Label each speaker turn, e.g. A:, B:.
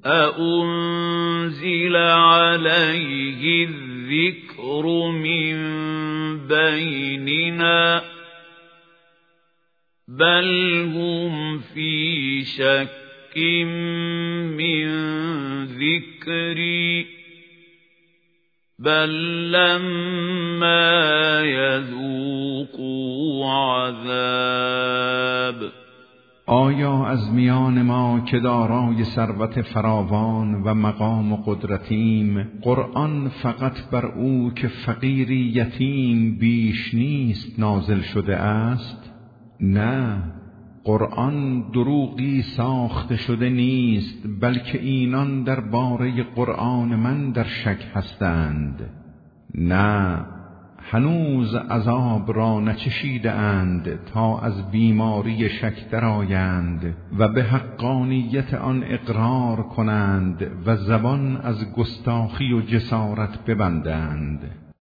A: أأنزل عليه الذكر من بيننا بل هم في شك من ذكري بل لما يذوقوا عذاب.
B: آیا از میان ما که دارای ثروت فراوان و مقام و قدرتیم قرآن فقط بر او که فقیری یتیم بیش نیست نازل شده است؟ نه، قرآن دروغی ساخته شده نیست، بلکه اینان درباره قرآن من در شک هستند. نه، هنوز عذاب را نچشیده اند تا از بیماری شک درآیند و به حقانیت آن اقرار کنند و زبان از گستاخی و جسارت ببندند.